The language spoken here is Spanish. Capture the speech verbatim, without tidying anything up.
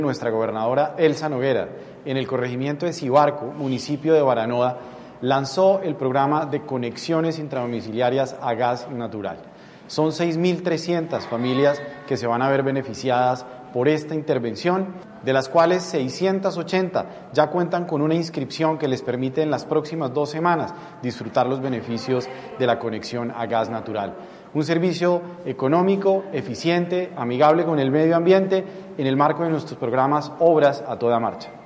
Nuestra gobernadora Elsa Noguera, en el corregimiento de Cibarco, municipio de Baranoda, lanzó el programa de conexiones intradomiciliarias a gas natural. Son seis mil trescientas familias que se van a ver beneficiadas por esta intervención, de las cuales seiscientas ochenta ya cuentan con una inscripción que les permite en las próximas dos semanas disfrutar los beneficios de la conexión a gas natural. Un servicio económico, eficiente, amigable con el medio ambiente, en el marco de nuestros programas Obras a Toda Marcha.